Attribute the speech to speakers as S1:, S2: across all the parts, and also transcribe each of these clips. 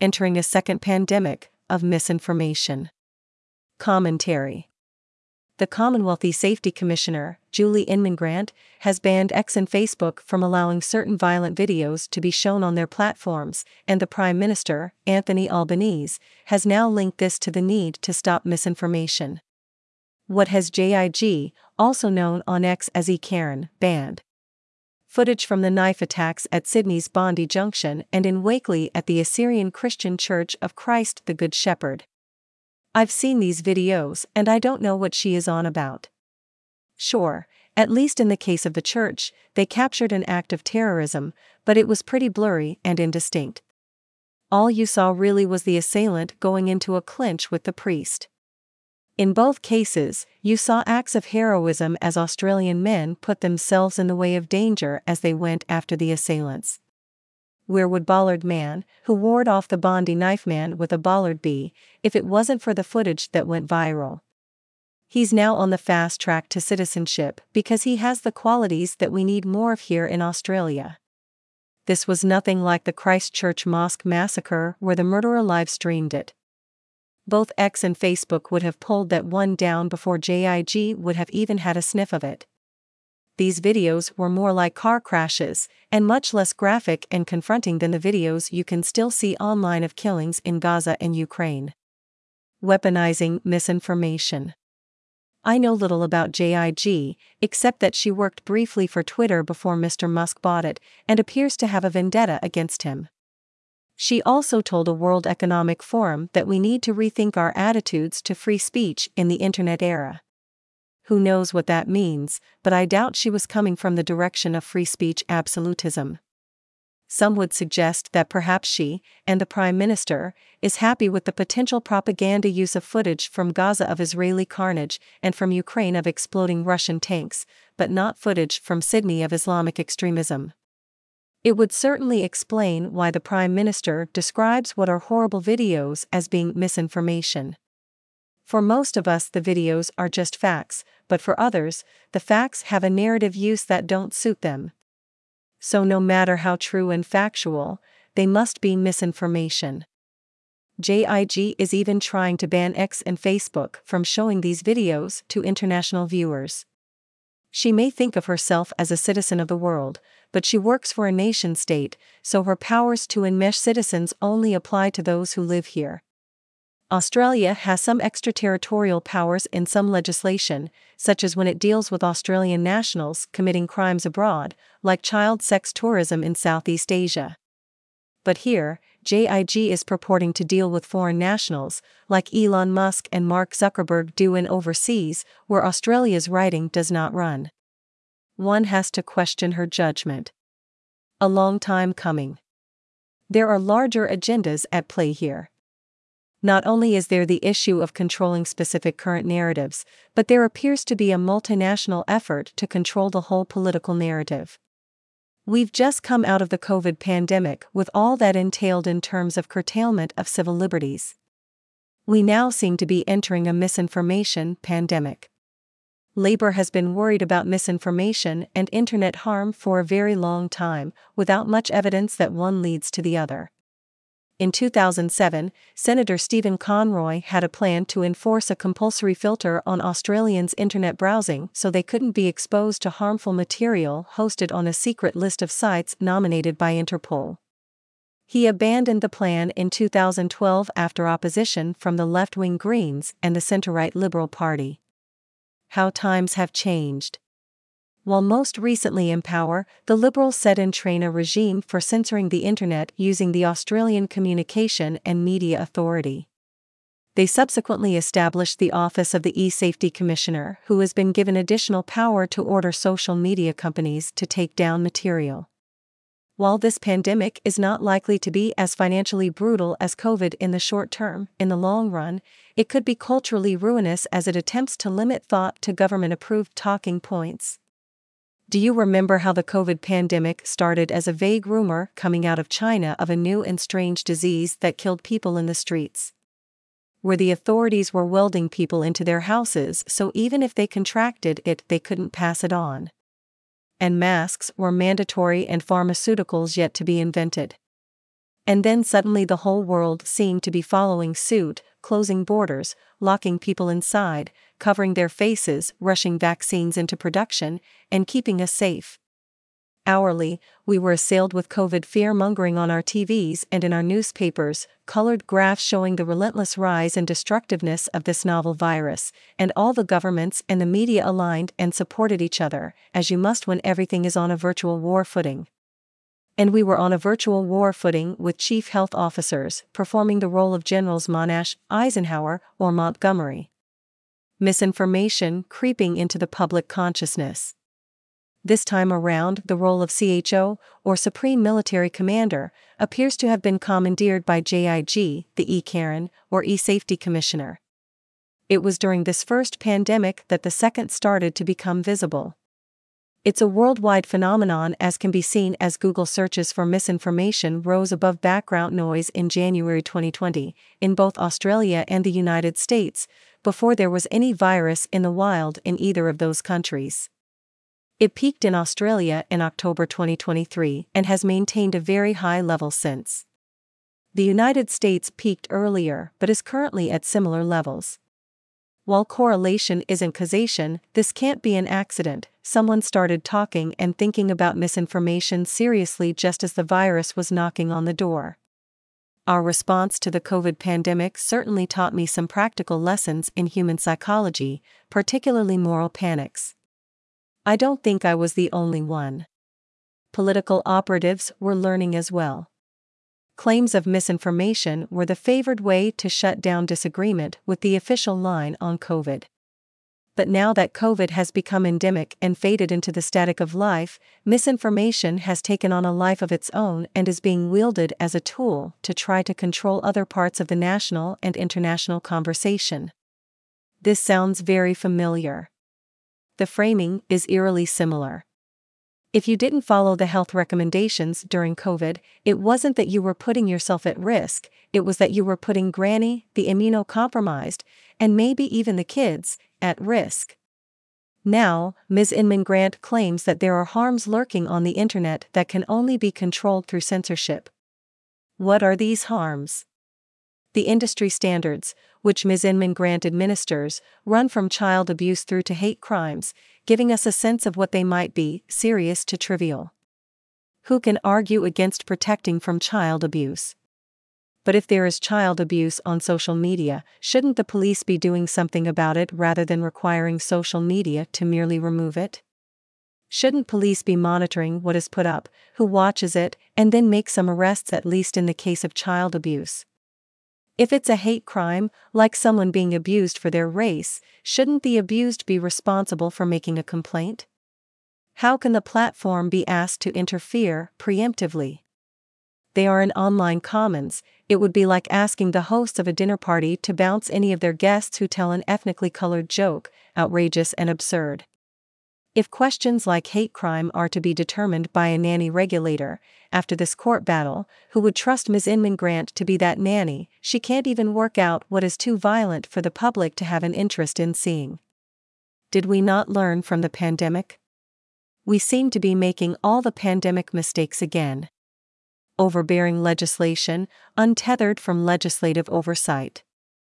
S1: entering a second pandemic of misinformation. Commentary. The Commonwealth Safety Commissioner, Julie Inman Grant, has banned X and Facebook from allowing certain violent videos to be shown on their platforms, and the Prime Minister, Anthony Albanese, has now linked this to the need to stop misinformation. What has JIG, also known on X as eCaren, banned? Footage from the knife attacks at Sydney's Bondi Junction and in Wakeley at the Assyrian Christian Church of Christ the Good Shepherd. I've seen these videos and I don't know what she is on about. Sure, at least in the case of the church, they captured an act of terrorism, but it was pretty blurry and indistinct. All you saw really was the assailant going into a clinch with the priest. In both cases, you saw acts of heroism as Australian men put themselves in the way of danger as they went after the assailants. Where would Bollard Man, who ward off the Bondi knife man with a bollard, be, if it wasn't for the footage that went viral? He's now on the fast track to citizenship because he has the qualities that we need more of here in Australia. This was nothing like the Christchurch Mosque massacre where the murderer live-streamed it. Both X and Facebook would have pulled that one down before JIG would have even had a sniff of it. These videos were more like car crashes, and much less graphic and confronting than the videos you can still see online of killings in Gaza and Ukraine. Weaponizing misinformation. I know little about JIG, except that she worked briefly for Twitter before Mr. Musk bought it, and appears to have a vendetta against him. She also told a World Economic Forum that we need to rethink our attitudes to free speech in the internet era. Who knows what that means, but I doubt she was coming from the direction of free speech absolutism. Some would suggest that perhaps she, and the Prime Minister, is happy with the potential propaganda use of footage from Gaza of Israeli carnage and from Ukraine of exploding Russian tanks, but not footage from Sydney of Islamic extremism. It would certainly explain why the Prime Minister describes what are horrible videos as being misinformation. For most of us the videos are just facts, but for others, the facts have a narrative use that don't suit them. So no matter how true and factual, they must be misinformation. JIG is even trying to ban X and Facebook from showing these videos to international viewers. She may think of herself as a citizen of the world, but she works for a nation-state, so her powers to enmesh citizens only apply to those who live here. Australia has some extraterritorial powers in some legislation, such as when it deals with Australian nationals committing crimes abroad, like child sex tourism in Southeast Asia. But here, JIG is purporting to deal with foreign nationals, like Elon Musk and Mark Zuckerberg do in overseas, where Australia's writing does not run. One has to question her judgment. A long time coming. There are larger agendas at play here. Not only is there the issue of controlling specific current narratives, but there appears to be a multinational effort to control the whole political narrative. We've just come out of the COVID pandemic with all that entailed in terms of curtailment of civil liberties. We now seem to be entering a misinformation pandemic. Labor has been worried about misinformation and internet harm for a very long time, without much evidence that one leads to the other. In 2007, Senator Stephen Conroy had a plan to enforce a compulsory filter on Australians' internet browsing so they couldn't be exposed to harmful material hosted on a secret list of sites nominated by Interpol. He abandoned the plan in 2012 after opposition from the left-wing Greens and the centre-right Liberal Party. How times have changed. While most recently in power, the Liberals set in train a regime for censoring the internet using the Australian Communication and Media Authority. They subsequently established the Office of the E-Safety Commissioner, who has been given additional power to order social media companies to take down material. While this pandemic is not likely to be as financially brutal as COVID in the short term, in the long run, it could be culturally ruinous as it attempts to limit thought to government-approved talking points. Do you remember how the COVID pandemic started as a vague rumor coming out of China of a new and strange disease that killed people in the streets? Where the authorities were welding people into their houses so even if they contracted it they couldn't pass it on. And masks were mandatory and pharmaceuticals yet to be invented. And then suddenly the whole world seemed to be following suit, closing borders, locking people inside, covering their faces, rushing vaccines into production, and keeping us safe. Hourly, we were assailed with COVID fear-mongering on our TVs and in our newspapers, colored graphs showing the relentless rise and destructiveness of this novel virus, and all the governments and the media aligned and supported each other, as you must when everything is on a virtual war footing. And we were on a virtual war footing with chief health officers performing the role of Generals Monash, Eisenhower, or Montgomery. Misinformation creeping into the public consciousness. This time around, the role of CHO, or Supreme Military Commander, appears to have been commandeered by JIG, the E-Karen, or E-Safety Commissioner. It was during this first pandemic that the second started to become visible. It's a worldwide phenomenon, as can be seen as Google searches for misinformation rose above background noise in January 2020, in both Australia and the United States, before there was any virus in the wild in either of those countries. It peaked in Australia in October 2023 and has maintained a very high level since. The United States peaked earlier but is currently at similar levels. While correlation isn't causation, this can't be an accident. Someone started talking and thinking about misinformation seriously just as the virus was knocking on the door. Our response to the COVID pandemic certainly taught me some practical lessons in human psychology, particularly moral panics. I don't think I was the only one. Political operatives were learning as well. Claims of misinformation were the favored way to shut down disagreement with the official line on COVID. But now that COVID has become endemic and faded into the static of life, misinformation has taken on a life of its own and is being wielded as a tool to try to control other parts of the national and international conversation. This sounds very familiar. The framing is eerily similar. If you didn't follow the health recommendations during COVID, it wasn't that you were putting yourself at risk, it was that you were putting Granny, the immunocompromised, and maybe even the kids, at risk. Now, Ms. Inman Grant claims that there are harms lurking on the internet that can only be controlled through censorship. What are these harms? The industry standards, which Ms. Inman Grant administers, run from child abuse through to hate crimes, giving us a sense of what they might be, serious to trivial. Who can argue against protecting from child abuse? But if there is child abuse on social media, shouldn't the police be doing something about it rather than requiring social media to merely remove it? Shouldn't police be monitoring what is put up, who watches it, and then make some arrests, at least in the case of child abuse? If it's a hate crime, like someone being abused for their race, shouldn't the abused be responsible for making a complaint? How can the platform be asked to interfere preemptively? They are in online commons. It would be like asking the hosts of a dinner party to bounce any of their guests who tell an ethnically colored joke, outrageous and absurd. If questions like hate crime are to be determined by a nanny regulator, after this court battle, who would trust Ms. Inman Grant to be that nanny? She can't even work out what is too violent for the public to have an interest in seeing. Did we not learn from the pandemic? We seem to be making all the pandemic mistakes again. Overbearing legislation, untethered from legislative oversight.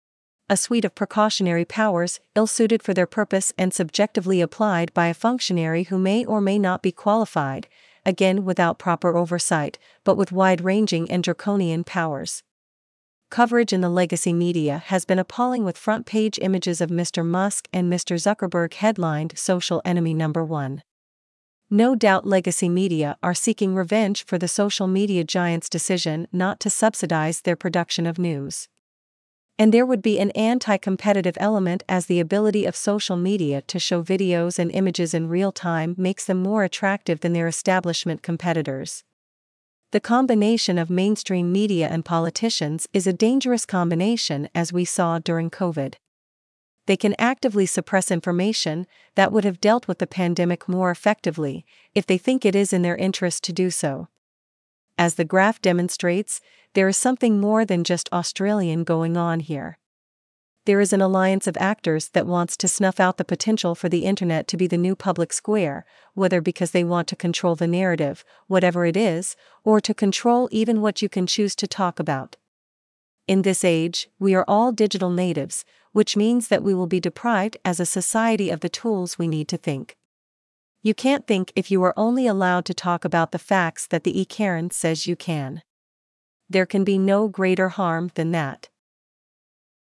S1: A suite of precautionary powers, ill-suited for their purpose and subjectively applied by a functionary who may or may not be qualified, again without proper oversight, but with wide-ranging and draconian powers. Coverage in the legacy media has been appalling, with front-page images of Mr. Musk and Mr. Zuckerberg headlined "Social Enemy Number 1." No doubt legacy media are seeking revenge for the social media giant's decision not to subsidize their production of news. And there would be an anti-competitive element, as the ability of social media to show videos and images in real time makes them more attractive than their establishment competitors. The combination of mainstream media and politicians is a dangerous combination, as we saw during COVID. They can actively suppress information that would have dealt with the pandemic more effectively, if they think it is in their interest to do so. As the graph demonstrates, there is something more than just Australian going on here. there is an alliance of actors that wants to snuff out the potential for the internet to be the new public square, whether because they want to control the narrative, whatever it is, or to control even what you can choose to talk about. In this age, we are all digital natives, which means that we will be deprived as a society of the tools we need to think. You can't think if you are only allowed to talk about the facts that the e-Karen says you can. There can be no greater harm than that.